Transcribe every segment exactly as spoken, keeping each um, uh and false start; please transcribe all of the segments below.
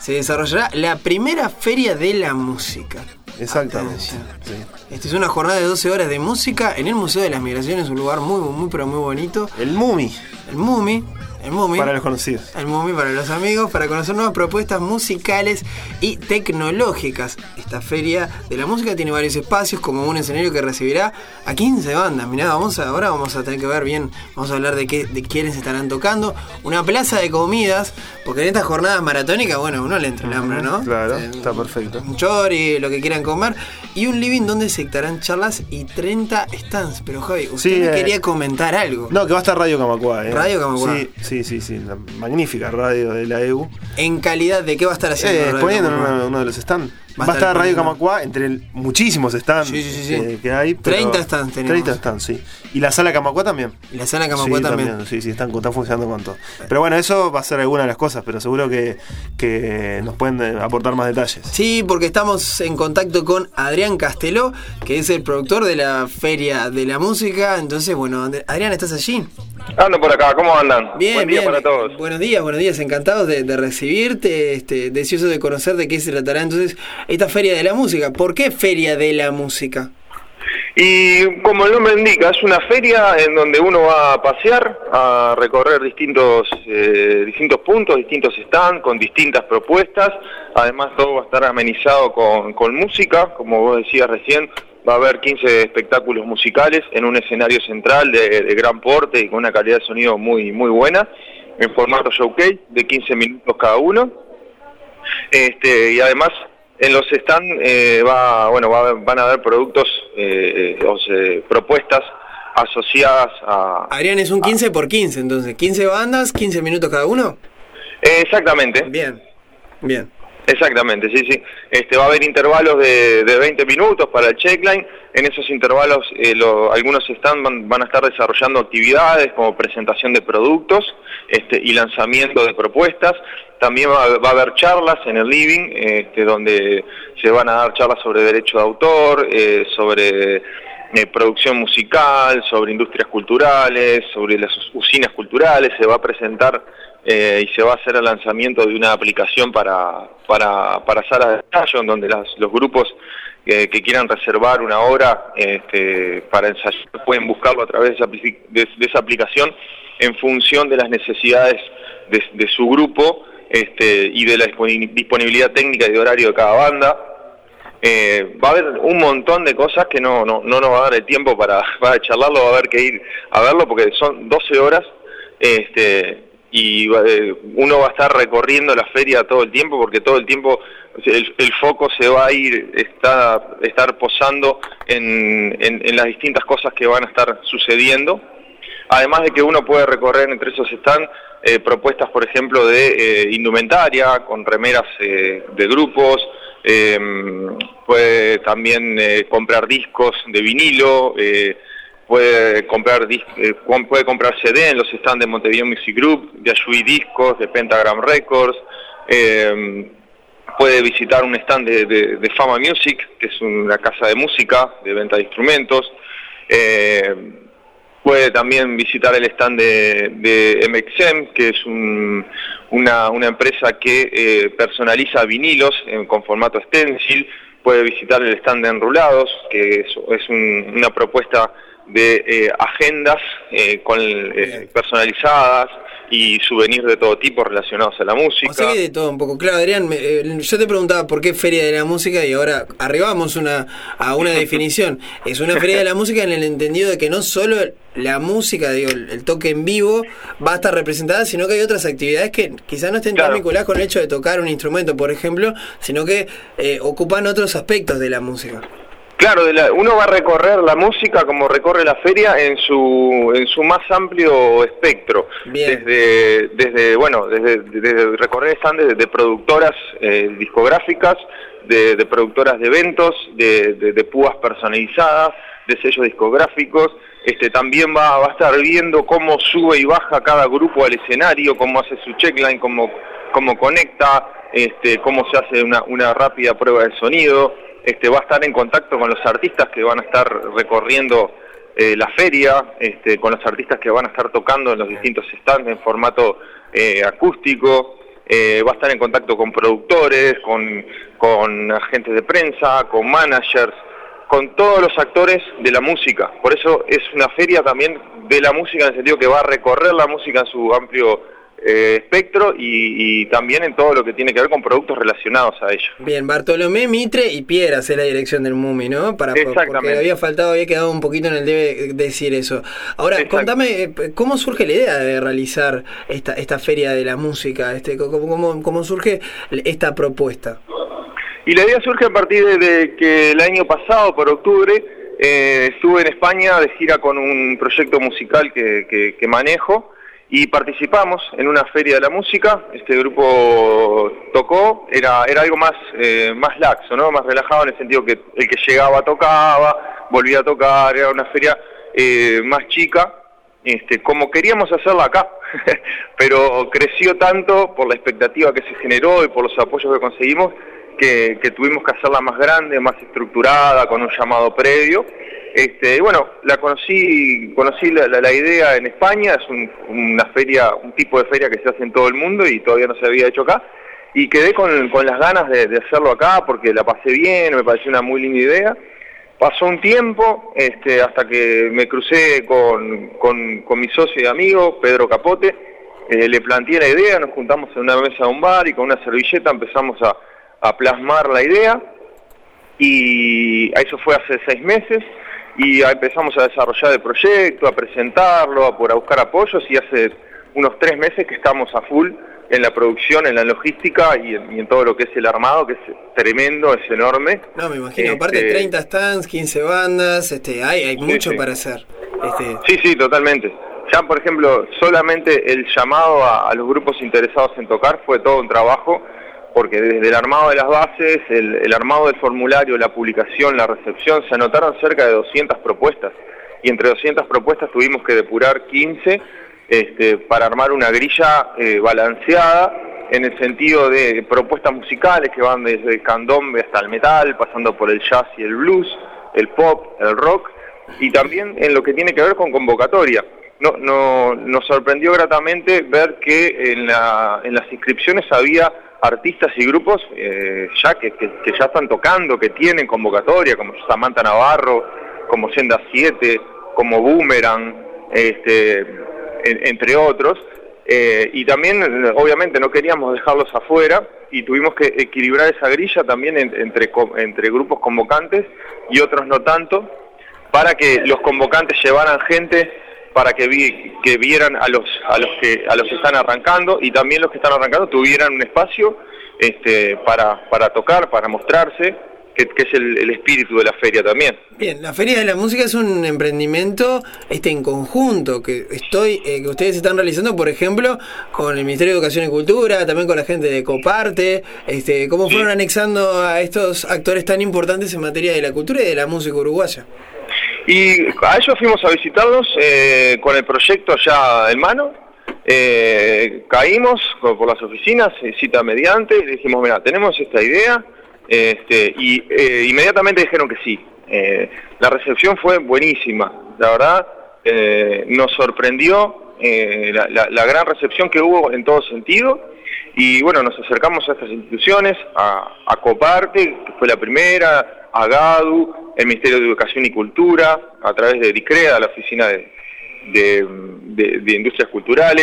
se desarrollará la primera feria de la música. Exactamente. Sí. Esta es una jornada de doce horas de música en el Museo de las Migraciones, un lugar muy, muy, pero muy bonito. El Mumi. El Mumi. El Mumi. Para los conocidos. El Mumi para los amigos, para conocer nuevas propuestas musicales y tecnológicas. Esta feria de la música tiene varios espacios, como un escenario que recibirá a quince bandas. Mirá, vamos a, ahora vamos a tener que ver bien, vamos a hablar de qué, de quiénes estarán tocando. Una plaza de comidas, porque en estas jornadas maratónicas, bueno, uno le entra el hambre, ¿no? Claro, eh, está perfecto. Un chori, lo que quieran comer. Y un living donde se dictarán charlas y treinta stands. Pero Javi, usted sí, me eh, quería comentar algo. No, que va a estar Radio Camacuá, ¿eh? Radio Camacuá. Sí, sí, sí, sí, la magnífica radio de la E U. ¿En calidad de qué va a estar haciendo? Eh, exponiendo en uno, uno de los stands. Va, va a estar Radio Camacuá entre el, muchísimos stands sí, sí, sí. Eh, que hay. treinta stands tenemos. treinta stands, sí. Y la sala Camacuá también. Y la sala Camacuá sí, también. también. Sí, sí, están, están funcionando con todo. Pero bueno, eso va a ser alguna de las cosas, pero seguro que, que nos pueden aportar más detalles. Sí, porque estamos en contacto con Adrián Casteló, que es el productor de la Feria de la Música. Entonces, bueno, Adrián, ¿estás allí? Ando por acá, ¿cómo andan? Bien, Buen día bien. para todos. Buenos días, buenos días, encantados de, de recibirte, este, deseoso de conocer de qué se tratará entonces esta Feria de la Música. ¿Por qué Feria de la Música? Y como el nombre indica, es una feria en donde uno va a pasear, a recorrer distintos eh, distintos puntos, distintos stands, con distintas propuestas. Además todo va a estar amenizado con, con música, como vos decías recién. Va a haber quince espectáculos musicales en un escenario central de, de gran porte y con una calidad de sonido muy muy buena, en formato showcase de quince minutos cada uno. Este, y además en los stands eh, va, bueno, va a haber, van a haber productos, eh, o sea, propuestas asociadas a... Adrián, es un quince por quince, entonces, quince bandas, quince minutos cada uno. Eh, exactamente. Bien, bien. Exactamente, sí, sí. Este, va a haber intervalos de, de veinte minutos para el checkline. En esos intervalos eh, lo, algunos stands van, van a estar desarrollando actividades como presentación de productos este, y lanzamiento de propuestas. También va, va a haber charlas en el living, este, donde se van a dar charlas sobre derecho de autor, eh, sobre eh, producción musical, sobre industrias culturales, sobre las usinas culturales. Se va a presentar Eh, y se va a hacer el lanzamiento de una aplicación para para, para salas de ensayo, en donde las, los grupos eh, que quieran reservar una hora este, para ensayar pueden buscarlo a través de esa, de, de esa aplicación en función de las necesidades de, de su grupo este, y de la disponibilidad técnica y de horario de cada banda. Eh, va a haber un montón de cosas que no, no, no nos va a dar el tiempo para, para charlarlo, va a haber que ir a verlo porque son doce horas. Este, y eh, uno va a estar recorriendo la feria todo el tiempo porque todo el tiempo el, el foco se va a ir está estar posando en, en, en las distintas cosas que van a estar sucediendo, además de que uno puede recorrer entre esos stands eh, propuestas, por ejemplo, de eh, indumentaria con remeras eh, de grupos, eh, puede también eh, comprar discos de vinilo, eh, puede comprar eh, puede comprar C D en los stands de Montevideo Music Group, de Ayui Discos, de Pentagram Records, eh, puede visitar un stand de, de, de Fama Music, que es una casa de música, de venta de instrumentos, eh, puede también visitar el stand de, de M X M, que es un, una, una empresa que eh, personaliza vinilos en, con formato stencil, puede visitar el stand de Enrulados, que es, es un, una propuesta de eh, agendas eh, con, eh, personalizadas y souvenirs de todo tipo relacionados a la música. O sea que de todo un poco. Claro, Adrián, me, eh, yo te preguntaba por qué Feria de la Música y ahora arribamos una, a una definición. Es una Feria de la Música en el entendido de que no solo la música, digo, el, el toque en vivo va a estar representada, sino que hay otras actividades que quizás no estén claro. tan vinculadas con el hecho de tocar un instrumento, por ejemplo, sino que eh, ocupan otros aspectos de la música. Claro, de la, uno va a recorrer la música como recorre la feria en su en su más amplio espectro. Bien. Desde desde bueno, desde, desde recorrer stands de, de productoras eh, discográficas, de, de productoras de eventos, de, de, de púas personalizadas, de sellos discográficos. Este también va, va a estar viendo cómo sube y baja cada grupo al escenario, cómo hace su checkline, cómo cómo conecta, este cómo se hace una una rápida prueba de sonido. Este, va a estar en contacto con los artistas que van a estar recorriendo eh, la feria, este, con los artistas que van a estar tocando en los distintos stands en formato eh, acústico. eh, va a estar en contacto con productores, con, con agentes de prensa, con managers, con todos los actores de la música. Por eso es una feria también de la música, en el sentido que va a recorrer la música en su amplio eh, espectro y, y también en todo lo que tiene que ver con productos relacionados a ella. Bien, Bartolomé, Mitre y Piedras es la dirección del MUMI, ¿no? Para, porque había faltado, había quedado un poquito en el debe decir eso. Ahora, contame, ¿cómo surge la idea de realizar esta esta feria de la música? Este, ¿cómo, cómo, cómo surge esta propuesta? Y la idea surge a partir de que el año pasado, por octubre, eh, estuve en España de gira con un proyecto musical que, que, que manejo y participamos en una feria de la música. Este grupo tocó, era era algo más eh, más laxo, ¿no? Más relajado, en el sentido que el que llegaba tocaba, volvía a tocar, era una feria eh, más chica, este, como queríamos hacerla acá, pero creció tanto por la expectativa que se generó y por los apoyos que conseguimos, Que, que tuvimos que hacerla más grande, más estructurada, con un llamado previo. Este, y bueno, la conocí, conocí la, la, la idea en España, es un, una feria, un tipo de feria que se hace en todo el mundo y todavía no se había hecho acá, y quedé con, con las ganas de, de hacerlo acá porque la pasé bien, me pareció una muy linda idea. Pasó un tiempo, este, hasta que me crucé con, con, con mi socio y amigo, Pedro Capote, eh, le planteé la idea, nos juntamos en una mesa de un bar y con una servilleta empezamos a a plasmar la idea, y eso fue hace seis meses, y empezamos a desarrollar el proyecto, a presentarlo, a, a buscar apoyos, y hace unos tres meses que estamos a full en la producción, en la logística y en, y en todo lo que es el armado, que es tremendo, es enorme. No, me imagino, este, aparte treinta stands, quince bandas, este, hay, hay mucho sí, sí. para hacer. Este... Sí, sí, totalmente. Ya, por ejemplo, solamente el llamado a, a los grupos interesados en tocar fue todo un trabajo, porque desde el armado de las bases, el, el armado del formulario, la publicación, la recepción, se anotaron cerca de doscientas propuestas, y entre doscientas propuestas tuvimos que depurar quince este, para armar una grilla eh, balanceada, en el sentido de propuestas musicales que van desde el candombe hasta el metal, pasando por el jazz y el blues, el pop, el rock, y también en lo que tiene que ver con convocatoria. No, no, nos sorprendió gratamente ver que en, la, en las inscripciones había artistas y grupos eh, ya que, que, que ya están tocando, que tienen convocatoria, como Samantha Navarro, como Senda siete, como Boomerang, este, en, entre otros, eh, y también obviamente no queríamos dejarlos afuera y tuvimos que equilibrar esa grilla también en, entre, entre grupos convocantes y otros no tanto, para que los convocantes llevaran gente, para que vi, que vieran a los a los que a los que están arrancando, y también los que están arrancando tuvieran un espacio este para para tocar, para mostrarse, que, que es el, el espíritu de la feria también. Bien, la Feria de la Música es un emprendimiento este en conjunto que estoy eh, que ustedes están realizando, por ejemplo, con el Ministerio de Educación y Cultura, también con la gente de Coparte, este cómo fueron sí. anexando a estos actores tan importantes en materia de la cultura y de la música uruguaya. Y a ellos fuimos a visitarlos eh, con el proyecto ya en mano, eh, caímos por las oficinas, cita mediante, y dijimos, mira, tenemos esta idea, este, y eh, inmediatamente dijeron que sí. Eh, la recepción fue buenísima, la verdad, eh, nos sorprendió eh, la, la, la gran recepción que hubo en todo sentido, y bueno, nos acercamos a estas instituciones, a, a Coparte, que fue la primera, a GADU, el Ministerio de Educación y Cultura, a través de DICREA, la Oficina de, de, de, de Industrias Culturales,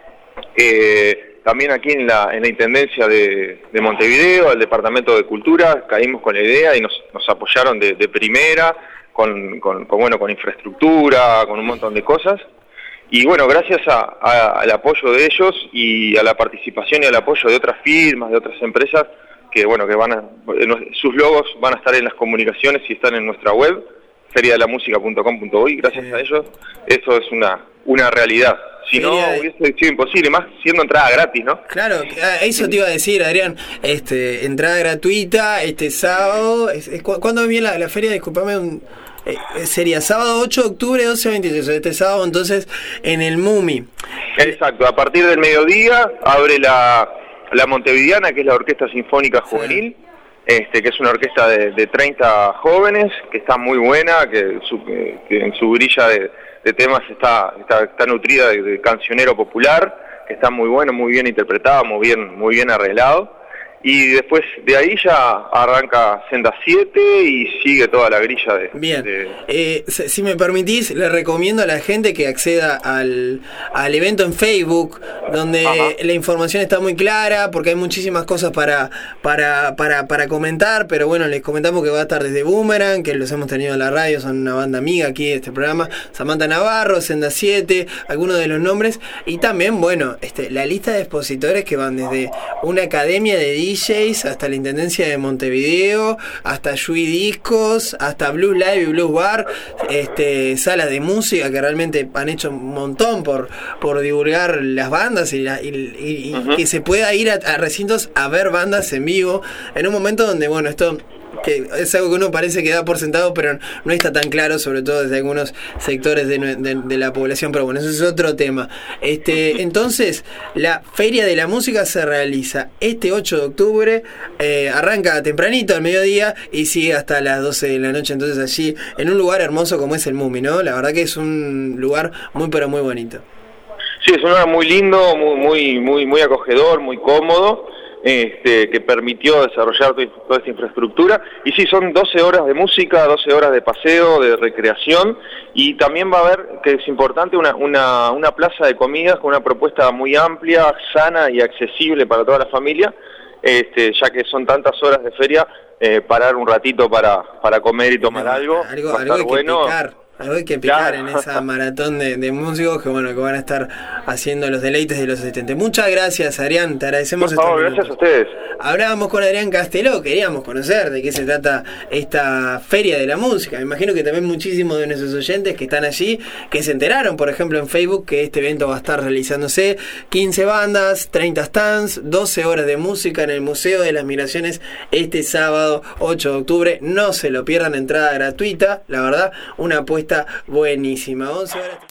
eh, también aquí en la, en la Intendencia de, de Montevideo, el Departamento de Cultura, caímos con la idea y nos, nos apoyaron de, de primera, con, con, con, bueno, con infraestructura, con un montón de cosas. Y bueno, gracias a, a, al apoyo de ellos y a la participación y al apoyo de otras firmas, de otras empresas, que bueno, que van a, sus logos van a estar en las comunicaciones y están en nuestra web, feria de la música punto com punto uy, gracias a ellos, eso es una, una realidad. Si no, hubiese sido imposible, más siendo entrada gratis, ¿no? Claro, eso te iba a decir, Adrián, este, entrada gratuita, este sábado, es, es, ¿cuándo viene la, la feria? Disculpame, un, eh, sería sábado ocho de octubre, doce a veintitrés, este sábado entonces en el MUMI. Exacto, a partir del mediodía abre la, la Montevideana, que es la Orquesta Sinfónica Juvenil, sí. Este, que es una orquesta de, de treinta jóvenes, que está muy buena, que, su, que, que en su grilla de, de temas está, está, está nutrida de, de cancionero popular, que está muy bueno, muy bien interpretado, muy bien, muy bien arreglado. Y después de ahí ya arranca Senda siete y sigue toda la grilla de... Bien, de... Eh, si me permitís, le recomiendo a la gente que acceda al, al evento en Facebook, donde Ajá. la información está muy clara, porque hay muchísimas cosas para, para, para, para comentar, pero bueno, les comentamos que va a estar desde Boomerang, que los hemos tenido en la radio, son una banda amiga aquí de este programa, Samantha Navarro, Senda siete, algunos de los nombres, y también, bueno, este, la lista de expositores que van desde una academia de D Js hasta la Intendencia de Montevideo, hasta Yui Discos, hasta Blues Live y Blues Bar, este, salas de música que realmente han hecho un montón por, por divulgar las bandas y, la, y, y, y uh-huh. que se pueda ir a, a recintos a ver bandas en vivo en un momento donde, bueno, esto que es algo que uno parece que da por sentado, pero no está tan claro, sobre todo desde algunos sectores de, de, de la población, pero bueno, eso es otro tema. Este, entonces, la Feria de la Música se realiza este ocho de octubre, eh, arranca tempranito al mediodía y sigue hasta las doce de la noche, entonces allí, en un lugar hermoso como es el Mumi, ¿no? La verdad que es un lugar muy, pero muy bonito. Sí, es un lugar muy lindo, muy, muy, muy, muy acogedor, muy cómodo. Este, que permitió desarrollar toda esta infraestructura, y sí, son doce horas de música, doce horas de paseo, de recreación, y también va a haber, que es importante, una, una, una plaza de comidas con una propuesta muy amplia, sana y accesible para toda la familia, este, ya que son tantas horas de feria, eh, parar un ratito para, para comer y tomar no, algo, algo, va a algo estar bueno. Picar. Algo hay que picar claro. en esa maratón de, de músicos que bueno que van a estar haciendo los deleites de los asistentes. Muchas gracias, Adrián, te agradecemos. Por favor, gracias a ustedes. Hablábamos con Adrián Casteló, queríamos conocer de qué se trata esta Feria de la Música. Me imagino que también muchísimos de nuestros oyentes que están allí, que se enteraron, por ejemplo, en Facebook, que este evento va a estar realizándose. quince bandas, treinta stands, doce horas de música en el Museo de las Migraciones este sábado ocho de octubre. No se lo pierdan, entrada gratuita, la verdad, una apuesta buenísima. once horas.